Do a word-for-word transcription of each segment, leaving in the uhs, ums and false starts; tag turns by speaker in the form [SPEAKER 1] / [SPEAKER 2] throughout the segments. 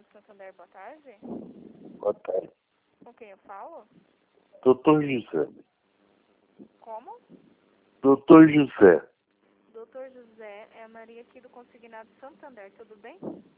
[SPEAKER 1] Consignado Santander, boa tarde.
[SPEAKER 2] Boa tarde.
[SPEAKER 1] Com quem eu falo?
[SPEAKER 2] Doutor José.
[SPEAKER 1] Como?
[SPEAKER 2] Doutor José.
[SPEAKER 1] Doutor José, é a Maria aqui do Consignado Santander, tudo bem?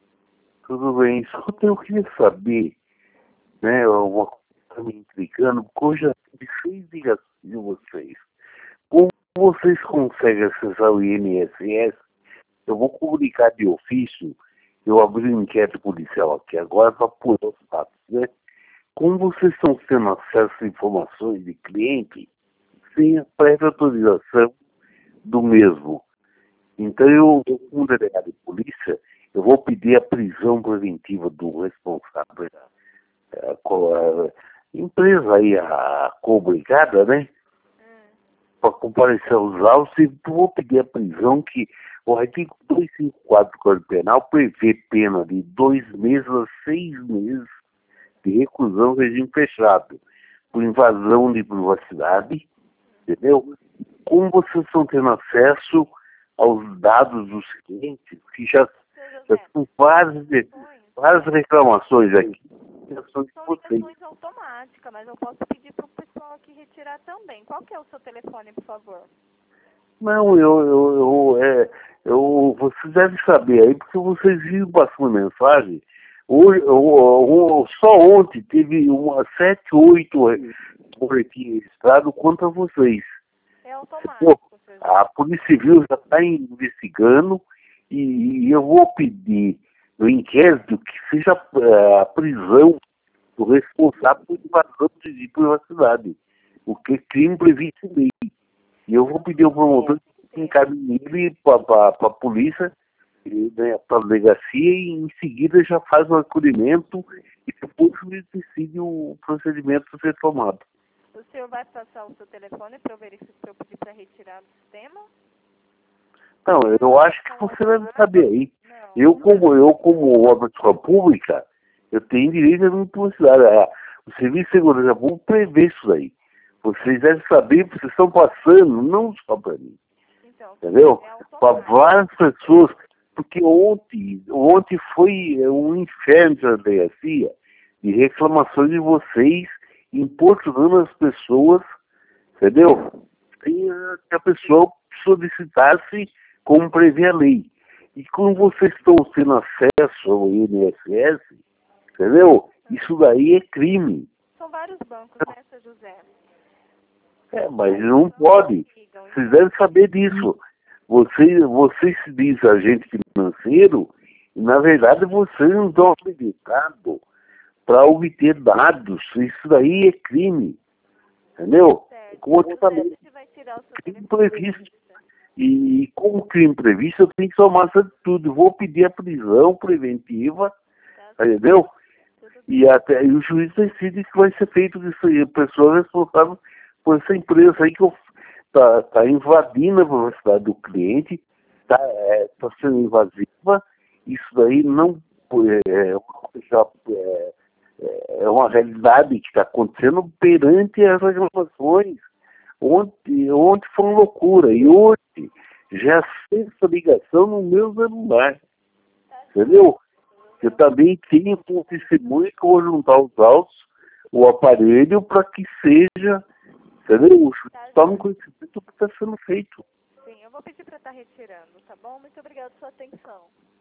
[SPEAKER 2] Tudo bem. Escuta, eu queria saber, né, uma coisa que tá me intrigando, porque eu já tive seis ligações de vocês. Como vocês conseguem acessar o I N S S? Eu vou comunicar de ofício, eu abri um inquérito policial aqui agora para apurar os fatos, né? Como vocês estão tendo acesso a informações de cliente sem a prévia autorização do mesmo? Então, eu, eu, como delegado de polícia, eu vou pedir a prisão preventiva do responsável, a, a, a empresa aí, a co-brigada, né?
[SPEAKER 1] Hum.
[SPEAKER 2] Para comparecer aos autos e vou pedir a prisão que o artigo duzentos e cinquenta e quatro do Código Penal prevê pena de dois meses a seis meses de reclusão em regime fechado, por invasão de privacidade, entendeu? Como vocês estão tendo acesso aos dados dos clientes, que já, já são várias, várias reclamações aqui.
[SPEAKER 1] São ligações automáticas, mas eu posso pedir para o pessoal aqui retirar também. Qual que é o seu telefone, por favor?
[SPEAKER 2] Não, eu, eu, eu, é, eu, vocês devem saber aí, porque vocês viram passando mensagem. Hoje, eu, eu, só ontem teve uma sete, oito boletins registrados contra vocês.
[SPEAKER 1] É automático.
[SPEAKER 2] Pô, a Polícia Civil já está investigando e, e eu vou pedir no inquérito que seja a prisão do responsável por invasão de privacidade, porque é crime previsto em lei. E eu vou pedir ao promotor que encaminhe ele para a polícia, né, para a delegacia, e em seguida já faz o acolhimento e depois decide o procedimento a ser tomado.
[SPEAKER 1] O senhor vai passar o seu telefone para eu verificar, para eu pedir para retirar do sistema?
[SPEAKER 2] Não, eu acho que você deve saber aí. Eu, como eu, como uma pessoa pública, eu tenho direito à minha privacidade. O Serviço de Segurança Pública prevê isso aí. Vocês devem saber, vocês estão passando, não só para mim, então, entendeu? É para várias pessoas, porque ontem, ontem foi um inferno da delegacia de reclamações de vocês importunando as pessoas, entendeu? Sem que a pessoa solicitasse como prevê a lei. E como vocês estão tendo acesso ao I N S S, entendeu? Isso daí é crime.
[SPEAKER 1] São vários bancos, né, seu José?
[SPEAKER 2] É, mas não pode. Vocês devem saber disso. Vocês, vocês se dizem agente financeiro e, na verdade, vocês não estão habilitados para obter dados. Isso daí é crime. Entendeu? Como eu te falei, crime previsto. E como crime previsto, eu tenho que tomar essa atitude. Vou pedir a prisão preventiva, entendeu? E até e o juiz decide que vai ser feito isso aí. A pessoa responsável por essa empresa aí que está tá invadindo a privacidade do cliente, está é, tá sendo invasiva. Isso daí não é, já, é, é uma realidade que está acontecendo perante as reclamações. Ontem, ontem foi uma loucura. E hoje já sei essa ligação no meu celular. Entendeu? Eu também tenho um testemunho que eu vou juntar os autos, o aparelho, para que seja, entendeu? Tome conhecimento do que está sendo feito.
[SPEAKER 1] Sim, eu vou pedir para estar retirando, tá bom? Muito obrigada pela sua atenção.